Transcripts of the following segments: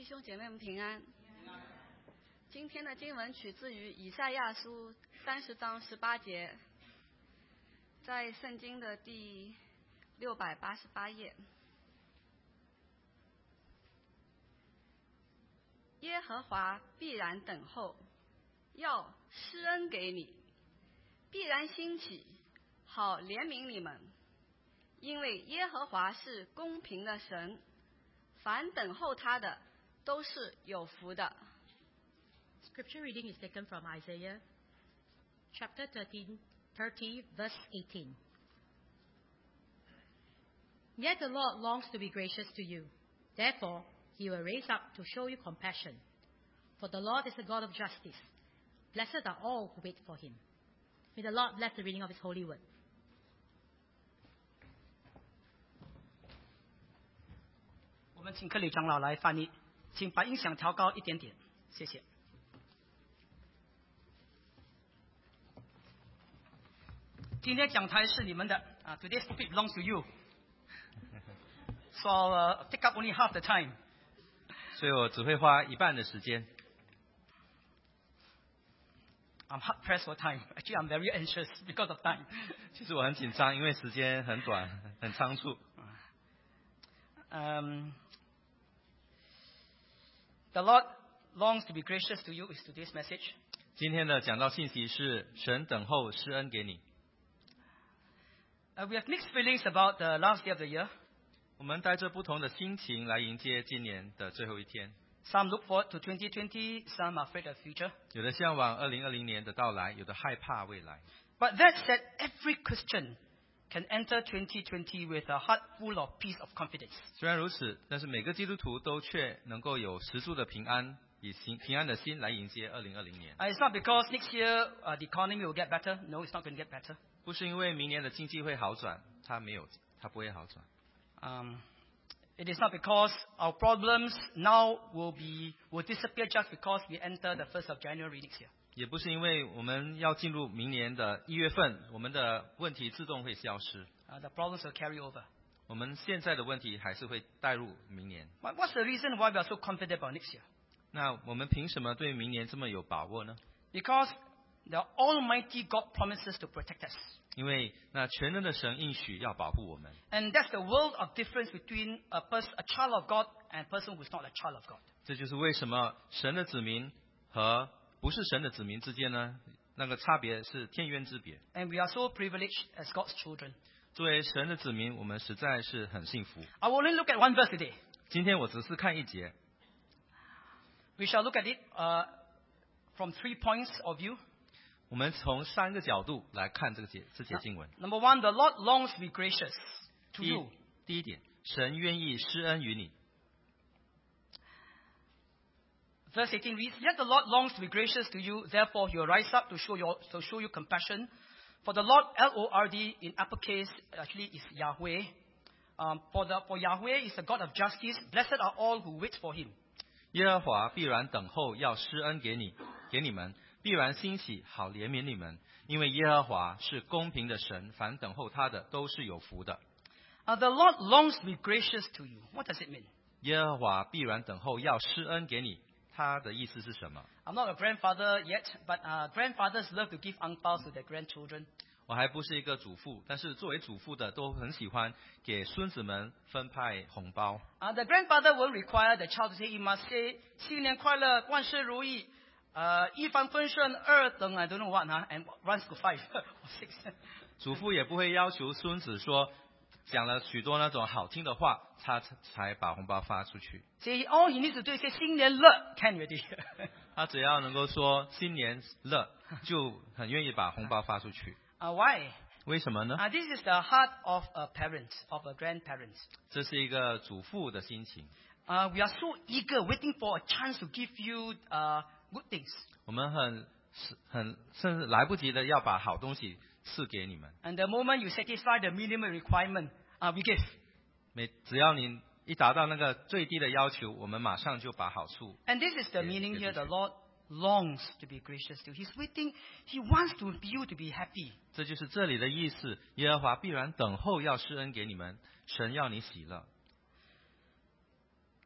兄姐妹们平安。今天的经文取自于以赛亚书30章18节，在圣经的第688页。耶和华必然等候，要施恩给你，必然兴起，好怜悯你们。因为耶和华是公平的神，凡等候他的都是有福的。 Scripture reading is taken from Isaiah chapter 30, verse 18. Yet the Lord longs to be gracious to you. Therefore, he will raise up to show you compassion. For the Lord is a God of justice. Blessed are all who wait for him. May the Lord bless the reading of his holy word. 我们请克里长老来翻译，请把音响调高一点点，谢谢。今天讲台是你们的啊 ，Today's pulpit belongs to you. So take up only half the time. 所以我只会花一半的时间。 I'm hard pressed for time. Actually, I'm very anxious because of time. 其实我很紧张，因为时间很短，很仓促。 The Lord longs to be gracious to you is today's message. 今天的讲道信息是神等候施恩给你。 We have mixed feelings about the last day of the year. 我们带着不同的心情来迎接今年的最后一天。 Some look forward to 2020, some are afraid of the future. 有的向往2020年的到来，有的害怕未来。 But that said, every Christian can enter 2020 with a heart full of peace of confidence. 虽然如此，但是每个基督徒都却能够有十足的平安，以平安的心来迎接2020年。 It's not because next year the economy will get better. No, it's not going to get better. 不是因为明年的经济会好转，它不会好转。 It is not because our problems now will disappear just because we enter the 1st of January next year. 也不是因为我们要进入明年的1月份，我们的问题自动会消失。 The problems will carry over. 我们现在的问题还是会带入明年。 What's the reason why we are so confident about next year? 那我们凭什么对明年这么有把握呢？ Because the Almighty God promises to protect us. 因为那全能的神应许要保护我们。 And that's the world of difference between a child of God and a person who is not a child of God. 这就是为什么神的子民和不是神的子民之间呢，那个差别是天渊之别。 And we are so privileged as God's children. 作为神的子民，我们实在是很幸福。 I will only look at one verse today. 今天我只是看一节。 We shall look at it from 3 points of view. 我们从3个角度来看这节经文。 Number 1, the Lord longs to be gracious to you. 第一点，神愿意施恩于你。 Verse 18 reads, Yet the Lord longs to be gracious to you, therefore he will rise up to show you compassion. For the Lord, L-O-R-D, in uppercase, actually is Yahweh. For Yahweh is the God of justice. Blessed are all who wait for him. 耶和华必然等候，要施恩给你们，必然欣喜，好怜悯你们。因为耶和华是公平的神，凡等候他的都是有福的。 The Lord longs to be gracious to you. What does it mean? 耶和华必然等候，要施恩给你。他的意思是什么？ I'm not a grandfather yet, but grandfathers love to give angbao to their grandchildren. 我还不是一个祖父，但是作为祖父的都很喜欢给孙子们分派红包。 The grandfather will require the child to say, he must say, 新年快乐，万事如意，一帆风顺，二等 I don't know what, and runs to 5 or 6. 祖父也不会要求孙子说讲了许多那种好听的话，他才把红包发出去。 See, all he needs to do is say 新年乐 can already. 他只要能够说新年乐，就很愿意把红包发出去。 Why? 为什么呢？ This is the heart of a parent, of a grandparent. 这是一个祖父的心情。 We are so eager, waiting for a chance to give you good things. 我们甚至来不及的要把好东西赐给你们。 And the moment you satisfy the minimum requirement, we give. 只要你一达到那个最低的要求，我们马上就把好处。 And this is the meaning here. The Lord longs to be gracious to you. He's waiting. He wants you to be happy. 这就是这里的意思。耶和华必然等候要施恩给你们，神要你喜乐。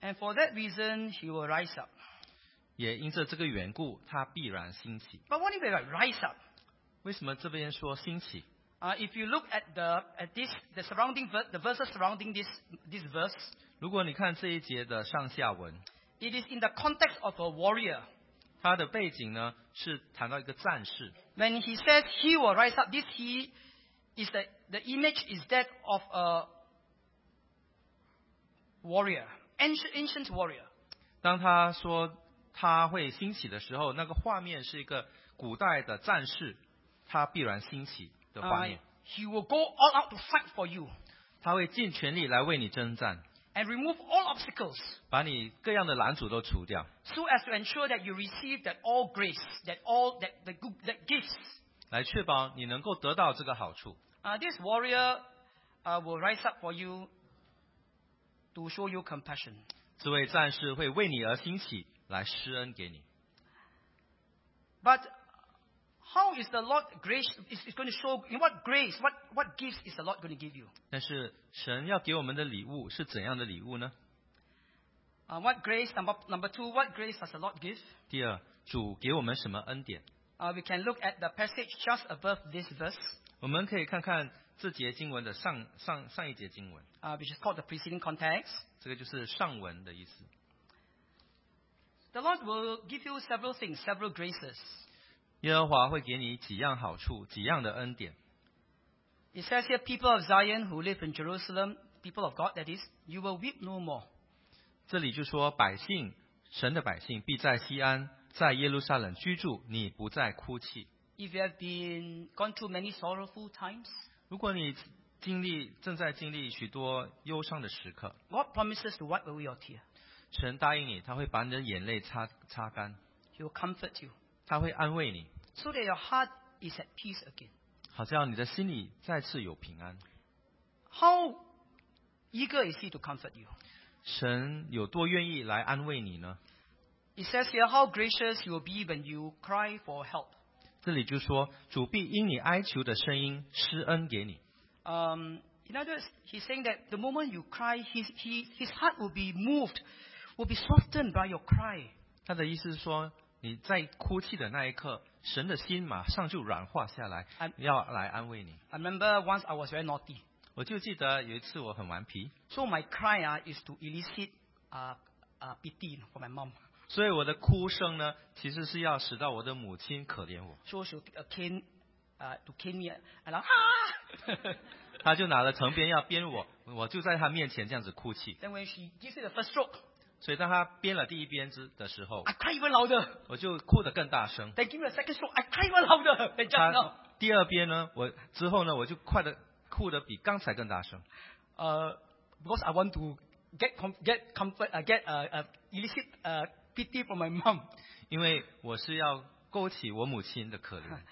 And for that reason, he will rise up. 也因着这个缘故，他必然兴起。 But what do you mean by rise up? 为什么这边说兴起？ If you look at the surrounding the verses surrounding this verse, 如果你看这一节的上下文， it is in the context of a warrior. 它的背景呢是谈到一个战士。 When he says he will rise up, this he is the image is that of a warrior, ancient warrior. 当他说他会兴起的时候，那个画面是一个古代的战士，他必然兴起的画面。 He will go all out to fight for you 他会尽全力来为你征战， and remove all obstacles, 把你各样的拦阻都除掉， so as to ensure that you receive that all grace, that gifts. 来确保你能够得到这个好处。 This warrior will rise up for you to show you compassion. 这位战士会为你而兴起，来施恩给你。 But how is the Lord grace is going to show? In what grace, what gifts is the Lord going to give you? 但是神要给我们的礼物是怎样的礼物呢？ What grace? Number two, what grace does the Lord give? 第二，主给我们什么恩典？ We can look at the passage just above this verse, 我们可以看看这节经文的上一节经文， which is called the preceding context. 这个就是上文的意思。 The Lord will give you several things, several graces. 耶和华会给你几样好处，几样的恩典。 It says here, people of Zion who live in Jerusalem, people of God, that is, you will weep no more. 这里就说百姓，神的百姓必在西安，在耶路撒冷居住，你不再哭泣。 If you have gone through many sorrowful times, 如果你正在经历许多忧伤的时刻， God promises to wipe away your tear. 神答应你，他会把你的眼泪擦干， He will comfort you, 他会安慰你， so that your heart is at peace again. 好像你的心里再次有平安。 How eager is He to comfort you? 神有多愿意来安慰你呢？ It says here, how gracious He will be when you cry for help. 这里就说，主必因你哀求的声音施恩给你。 In other words, He's saying that the moment you cry, His heart will be moved, will be softened by your cry. 他的意思是说，你在哭泣的那一刻，神的心马上就软化下来，要来安慰你。 I remember once I was very naughty. 我就记得有一次我很顽皮， So my cry is to elicit pity for my mom. 所以我的哭声呢，其实是要使到我的母亲可怜我。 So she'll take a cane to cane me, and I 他就拿了藤鞭要鞭我，我就在他面前这样子哭泣。 Then when she gives me the first stroke, 所以当他鞭了第一鞭的时候， I cry even louder. 我就哭得更大声。 Then give me the second stroke, I cry even louder than just now. 他第二鞭呢，之后呢，我就哭得比刚才更大声。 Because I want to get comfort, elicit pity from my mom. 因为我是要勾起我母亲的可怜。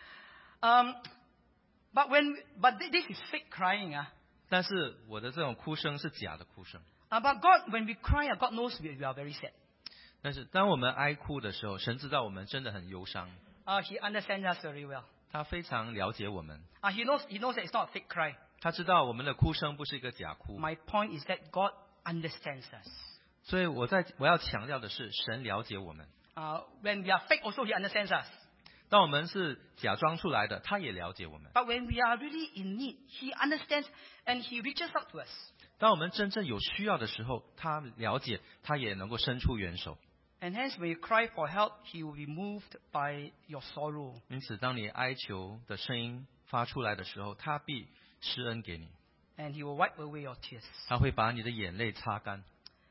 But this is fake crying. 但是我的这种哭声是假的哭声。 But God, when we cry, God knows we are very sad. 但是当我们哀哭的时候，神知道我们真的很忧伤， He understands us very well. 他非常了解我们， He knows that it's not a fake cry. 他知道我们的哭声不是一个假哭。 My point is that God understands us. 所以我要强调的是，神了解我们。 When we are fake, also He understands us. 当我们是假装出来的，他也了解我们。 But when we are really in need, He understands and He reaches out to us. 当我们真正有需要的时候，他了解，他也能够伸出援手。 And hence, when you cry for help, He will be moved by your sorrow. 因此，当你哀求的声音发出来的时候，他必施恩给你， And He will wipe away your tears. 他会把你的眼泪擦干。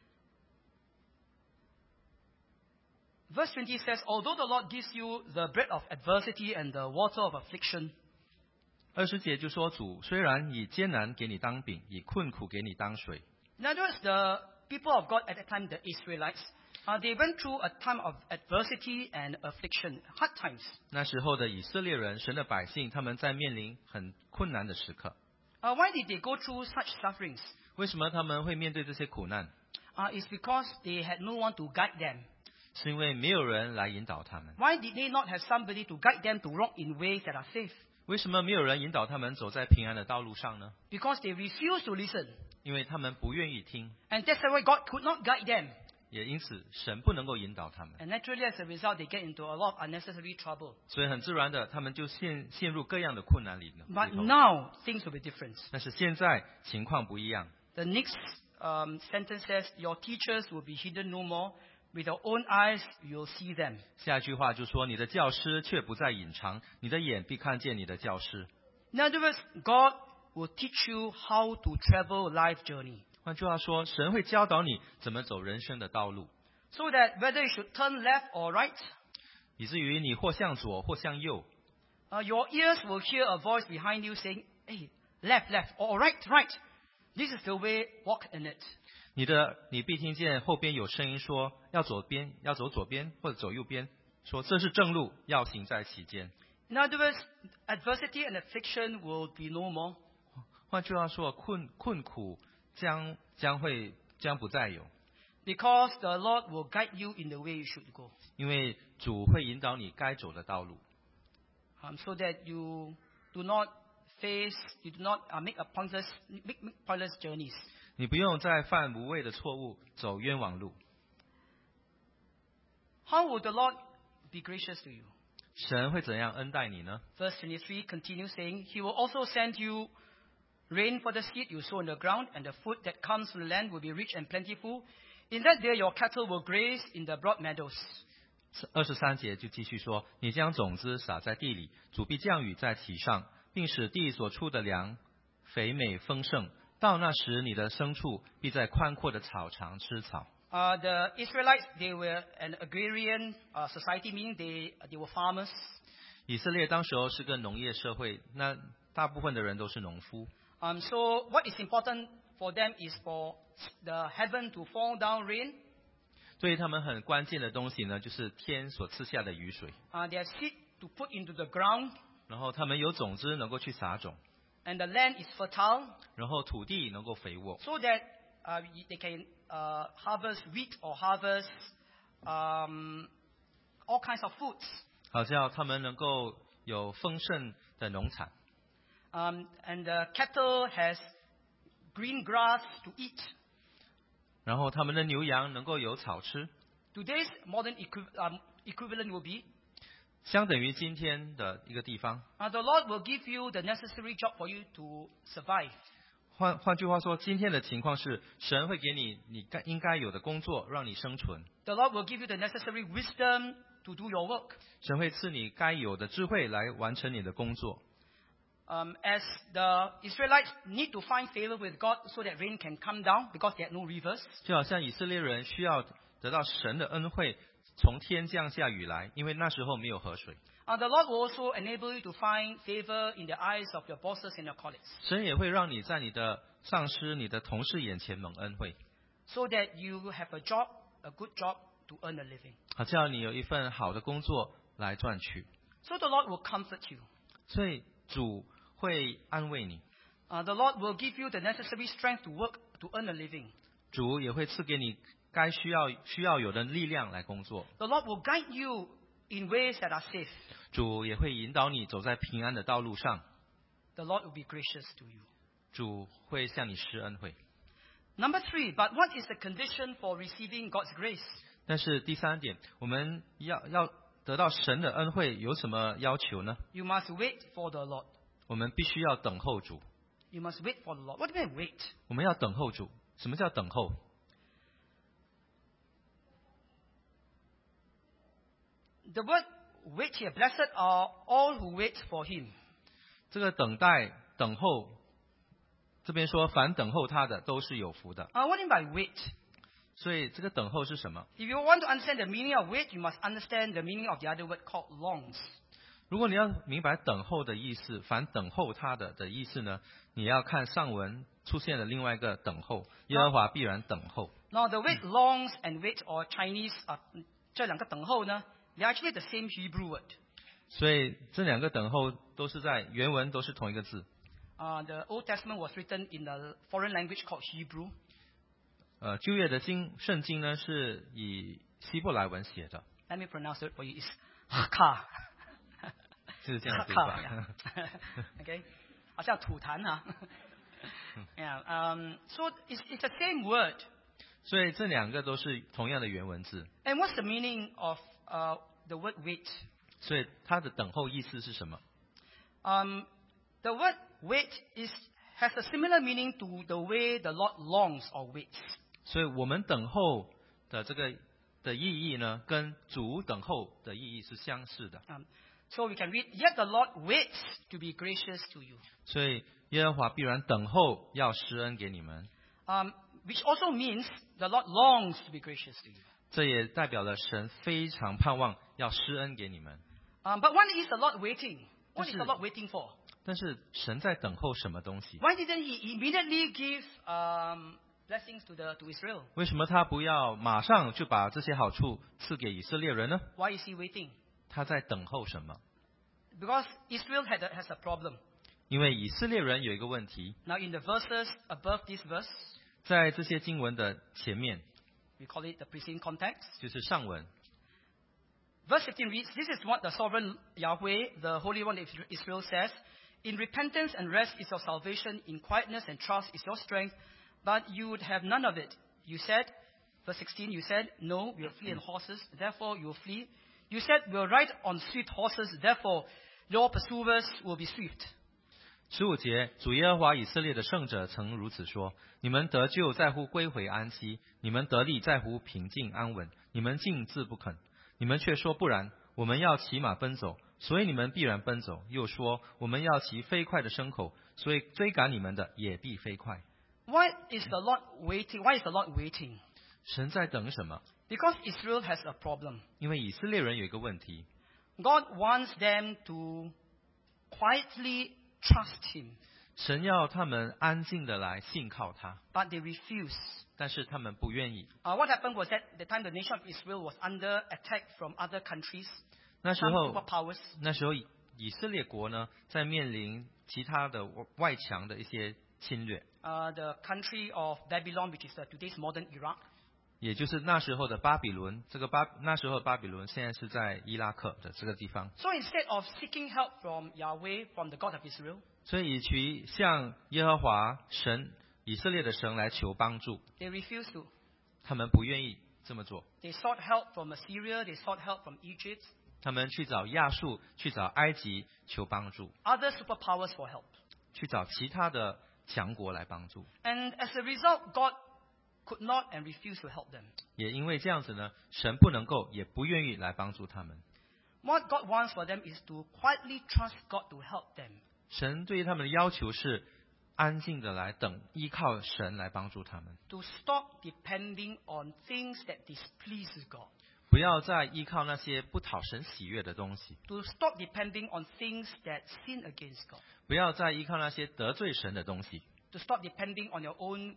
Verse 20 says, although the Lord gives you the bread of adversity and the water of affliction, 20节就说，主虽然以艰难给你当饼，以困苦给你当水。 in other words, the people of God at that time, the Israelites, they went through a time of adversity and affliction, hard times. 那时候的以色列人，神的百姓，他们在面临很困难的时刻。 Why did they go through such sufferings? 为什么他们会面对这些苦难？ It's because they had no one to guide them. 是因为没有人来引导他们。 Why did they not have somebody to guide them to walk in ways that are safe? 为什么没有人引导他们走在平安的道路上呢？ Because they refused to listen. 因为他们不愿意听， And that's why God could not guide them. 也因此神不能够引导他们， And naturally, as a result, they get into a lot of unnecessary trouble. 所以很自然的，他们就陷入各样的困难里头。 But now, things will be different. 但是现在情况不一样。 The next sentence says, your teachers will be hidden no more. With your own eyes, you'll see them. 下一句话就说：“你的教师却不再隐藏，你的眼必看见你的教师。” In other words, God will teach you how to travel life journey. 换句话说，神会教导你怎么走人生的道路， So that whether you should turn left or right, 以至于你或向左或向右， your ears will hear a voice behind you saying, hey, left, left, or right, right. This is the way, walk in it. 你必听见后边有声音说：“要走左边或者走右边。”说这是正路，要行在其间。 In other words, adversity and affliction will be no more. 换句话说，困苦将不再有， Because the Lord will guide you in the way you should go. 因为主会引导你该走的道路， So that you do not make pointless journeys. 你不用再犯无谓的错误，走冤枉路。 How will the Lord be gracious to you? 神会怎样恩待你呢？ Verse 23 continues saying, He will also send you rain for the seed you sow in the ground, and the food that comes from the land will be rich and plentiful. In that day your cattle will graze in the broad meadows. 23节就继续说：“你将种子撒在地里，主必降雨在其上，并使地所出的粮肥美丰盛。到那时，你的牲畜必在宽阔的草场吃草。” The Israelites, they were an agrarian society, meaning they were farmers. 以色列当时候是个农业社会，那大部分的人都是农夫。 So what is important for them is for the heaven to fall down rain. 对于他们很关键的东西呢，就是天所赐下的雨水。 They have seed to put into the ground, 然后他们有种子能够去撒种， and the land is fertile, 然后土地能够肥沃， so that they can harvest wheat or harvest all kinds of foods. 好叫他们能够有丰盛的农产。 And the cattle has green grass to eat. 然后他们的牛羊能够有草吃， Today's modern equivalent will be, 相等于今天的一个地方。 the Lord will give you the necessary job for you to survive. 换句话说，今天的情况是，神会给你应该有的工作，让你生存。 The Lord will give you the necessary wisdom to do your work. 神会赐你该有的智慧来完成你的工作。 As the Israelites need to find favor with God so that rain can come down because they had no rivers. 就好像以色列人需要得到神的恩惠，从天降下雨来，因为那时候没有河水。 The Lord will also enable you to find favor in the eyes of your bosses and your colleagues, 神也会让你在你的上司、你的同事眼前蒙恩惠， so that you have a good job to earn a living. 好叫你有一份好的工作来赚取。 So the Lord will comfort you. 所以主会安慰你， The Lord will give you the necessary strength to work to earn a living. 主也会赐给你该需要有的力量来工作。 The Lord will guide you in ways that are safe. 主也会引导你走在平安的道路上。 The Lord will be gracious to you. 主会向你施恩惠。 Number 3, but what is the condition for receiving God's grace? 但是第三点，我们要得到神的恩惠，有什么要求呢？ You must wait for the Lord. 我们必须要等候主。 You must wait for the Lord. What do you mean wait? 我们要等候主。什么叫等候？ The word wait here, blessed are all who wait for him. 这个等待、等候，这边说凡等候他的都是有福的。 What do you mean by wait? 所以这个等候是什么？ If you want to understand the meaning of wait, you must understand the meaning of the other word called longs. 如果你要明白等候的意思，凡等候他的意思呢，你要看上文出现了另外一个等候，耶和华必然等候。 Now the word longs and wait or Chinese 这两个等候呢 they're actually the same Hebrew word. 所以这两个等候都是在原文都是同一个字。 The Old Testament was written in a foreign language called Hebrew. 旧约的圣经呢是以希伯来文写的。 Let me pronounce it for you. It's Hakka. 是这样读法。 Okay. 好像吐痰啊。Yeah. So it's the same word. 所以这两个都是同样的原文字。 And what's the meaning of the word wait? 所以它的等候意思是什么？ The word wait has a similar meaning to the way the Lord longs or waits. 所以我们等候的这个的意义呢，跟主等候的意义是相似的。 So we can read, yet the Lord waits to be gracious to you. 所以耶和华必然等候要施恩给你们， Which also means the Lord longs to be gracious to you. 这也代表了神非常盼望要施恩给你们。 But why is the Lord waiting? What is the This is- Lord waiting for? 但是神在等候什么东西？ Why didn't He immediately give blessings to Israel? 为什么他不要马上就把这些好处赐给以色列人呢？ Why is He waiting? 他在等候什么？ Because Israel has a problem. 因为以色列人有一个问题， Now in the verses above this verse, 在这些经文的前面， we call it the preceding context. 就是上文。 Verse 15 reads, This is what the sovereign Yahweh, the Holy One of Israel says, In repentance and rest is your salvation, in quietness and trust is your strength, but you would have none of it. You said, verse 16, you said, No, we will flee on horses, therefore you will flee. You said, We will ride on swift horses, therefore your pursuers will be swift. 15节，主耶和华以色列的圣者曾如此说：你们得救在乎归回安息，你们得力在乎平静安稳，你们竟自不肯。你们却说不然，我们要骑马奔走，所以你们必然奔走；又说我们要骑飞快的牲口，所以追赶你们的也必飞快。 Why is the Lord waiting? Why is the Lord waiting? 神在等什么？ Because Israel has a problem. 因为以色列人有一个问题， God wants them to quietly trust Him, 神要他们安静的来信靠他， but they refuse. 但是他们不愿意。 What happened was that the time the nation of Israel was under attack from other countries, 那时 some 候 superpowers. 以色列国呢，在面临其他的外强的一些侵略， The country of Babylon, which is today's modern Iraq. 也就是那时候的巴比伦。那时候的巴比伦现在是在伊拉克的这个地方。 So instead of seeking help from Yahweh, from the God of Israel, 所以与其向耶和华神以色列的神来求帮助， they refused to. 他们不愿意这么做。 They sought help from Assyria, they sought help from Egypt, 他们去找亚述，去找埃及求帮助， other superpowers for help. 去找其他的强国来帮助。 And as a result, God could not and refused to help them. 也因为这样子呢，神不能够，也不愿意来帮助他们。 What God wants for them is to quietly trust God to help them. 神对于他们的要求是安静的来等，依靠神来帮助他们， To stop depending on things that displease God. 不要再依靠那些不讨神喜悦的东西， To stop depending on things that sin against God. 不要再依靠那些得罪神的东西， To stop depending on your own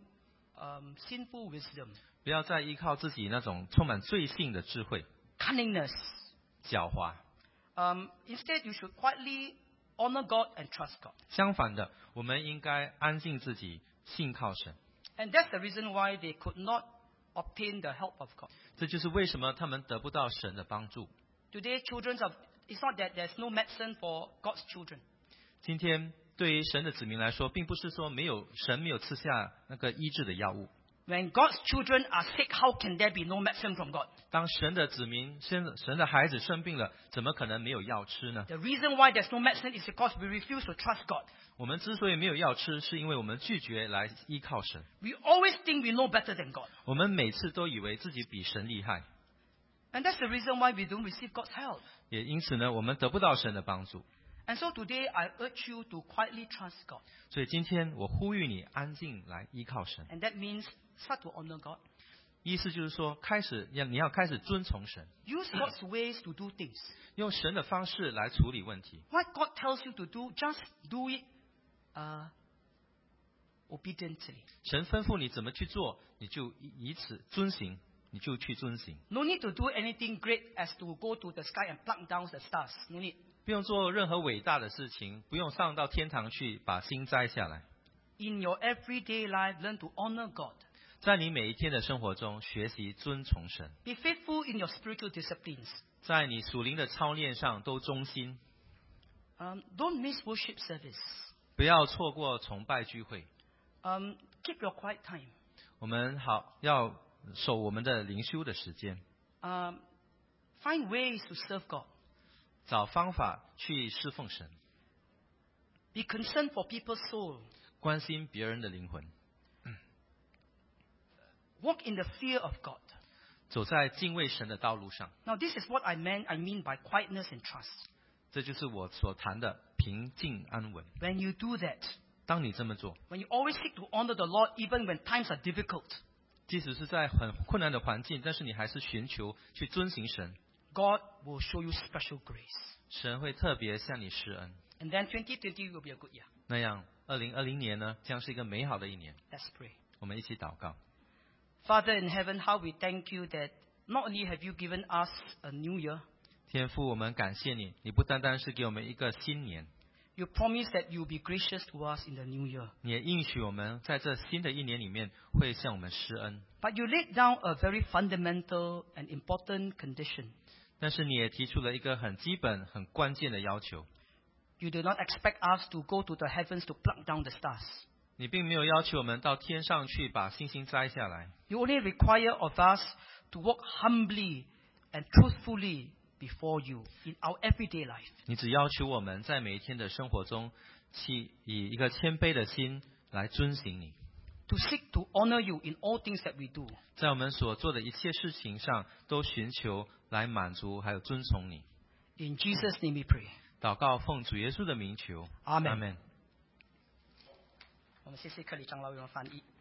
sinful wisdom, 不要再依靠自己那种充满罪性的智慧、 cunningness. 狡猾。 Instead, you should quietly honor God and trust God. 相反的，我们应该安静自己，信靠神。 And that's the reason why they could not obtain the help of God. 这就是为什么他们得不到神的帮助。 Today, it's not that there's no medicine for God's children. 今天对于神的子民来说，并不是说神没有赐下那个医治的药物。 When God's children are sick, how can there be no medicine from God? 当神的子民、神的孩子生病了，怎么可能没有药吃呢？ The reason why there's no medicine is because we refuse to trust God. 我们之所以没有药吃，是因为我们拒绝来依靠神。 We always think we know better than God. 我们每次都以为自己比神厉害， And that's the reason why we don't receive God's help. 也因此呢，我们得不到神的帮助。 And so today, I urge you to quietly trust God. 所以今天我呼吁你安静来依靠神， And that means start to honor God. 意思就是说，你要开始遵从神， Use God's ways to do things. 用神的方式来处理问题。 What God tells you to do, just do it obediently. 神吩咐你怎么去做，你就以此遵行，你就去遵行。 No need to do anything great as to go to the sky and pluck down the stars. No need. 不用做任何伟大的事情，不用上到天堂去把星摘下来。 In your everyday life, learn to honor God. 在你每一天的生活中学习遵从神， Be faithful in your spiritual disciplines. 在你属灵的操练上都忠心， Don't miss worship service. 不要错过崇拜聚会。 Keep your quiet time. 我们要守我们的灵修的时间， Find ways to serve God. 找方法去侍奉神， Be concerned for people's soul. 关心别人的灵魂， Walk in the fear of God. 走在敬畏神的道路上。 Now, this is what I mean by quietness and trust. 这就是我所谈的平静安稳。 When you do that, 当你这么做， when you always seek to honor the Lord even when times are difficult, 即使是在很困难的环境，但是你还是寻求去遵行神， God will show you special grace. 神会特别向你施恩。 And then 2020 will be a good year. 那样，2020年呢，将是一个美好的一年。 Let's pray. 我们一起祷告。 Father in heaven, how we thank you that not only have you given us a new year, 天父，我们感谢你，你不单单是给我们一个新年， you promise that you will be gracious to us in the new year. 你也应许我们在这新的一年里面会向我们施恩。 But you laid down a very fundamental and important condition. 但是你也提出了一个很基本、很关键的要求， You do not expect us to go to the heavens to pluck down the stars. 你并没有要求我们到天上去把星星摘下来， You only require of us to walk humbly and truthfully before you in our everyday life. 你只要求我们在每一天的生活中，去以一个谦卑的心来遵行你， To seek to honor you in all things that we do. 在我们所做的一切事情上都寻求来满足还有遵从你。 In Jesus' name we pray. 祷告奉主耶稣的名求， Amen 阿门。 我们谢谢克里长老为我们翻译。